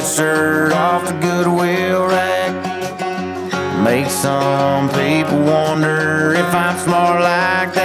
sweatshirt off the Goodwill rack. Makes some people wonder if I'm smart like that.